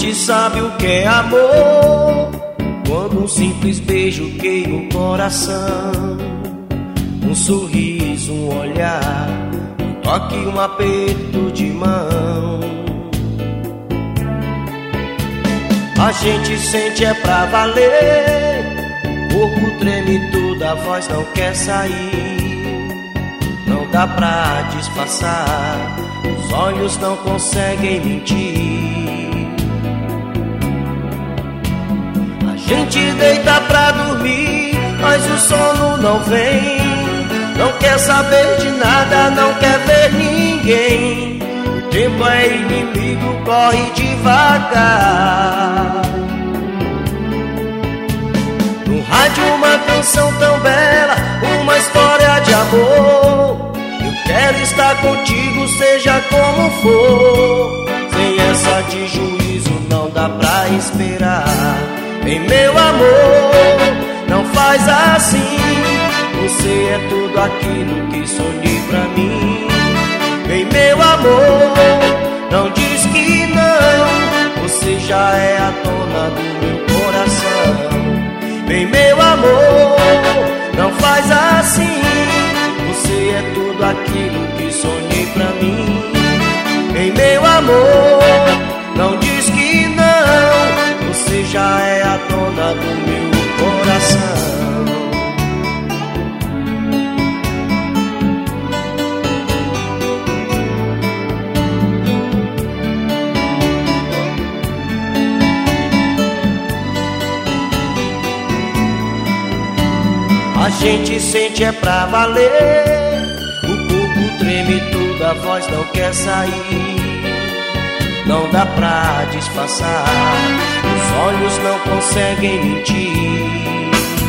gente sabe o que é amor quando um simples beijo queima o coração. Um sorriso, um olhar, um toque, um aperto de mão. A gente sente é pra valer, o corpo treme tudo, a voz não quer sair. Não dá pra disfarçar, os olhos não conseguem mentir. A gente deita pra dormir, mas o sono não vem. Não quer saber de nada, não quer ver ninguém. O tempo é inimigo, corre devagar. No rádio uma canção tão bela, uma história de amor. Eu quero estar contigo, seja como for. Sem essa de juízo não dá pra esperar. Vem meu amor, não faz assim. Você é tudo aquilo que sonhei pra mim. Vem meu amor, não diz que não. Você já é a dona do meu coração. Vem meu amor, não faz assim. Você é tudo aquilo que sonhei pra mim. Vem meu amor, não diz que não. Você já é a dona do meu coração. A gente sente é pra valer, o corpo treme tudo, a voz não quer sair. Não dá pra disfarçar, os olhos não conseguem mentir.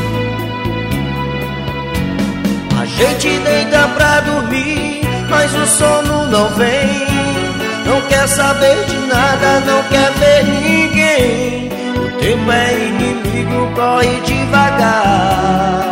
A gente deita pra dormir, mas o sono não vem. Não quer saber de nada, não quer ver ninguém. O tempo é inimigo, corre devagar.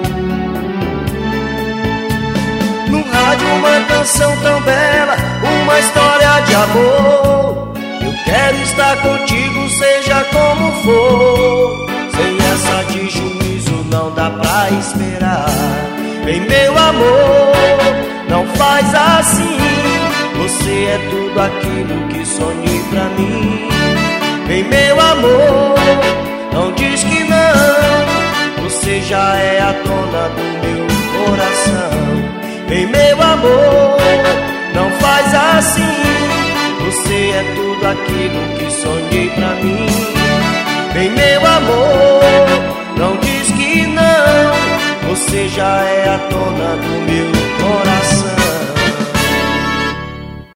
No rádio uma canção tão bela, uma história de amor. Eu quero estar contigo, seja como for. Sem essa de juízo não dá pra esperar. Vem meu amor, não faz assim. Você é tudo aquilo que sonhei pra mim. Vem meu amor, não diz que não. Você já é a dona do meu coração. Vem meu amor, não faz assim. Você é tudo aquilo que sonhei pra mim. Vem meu amor,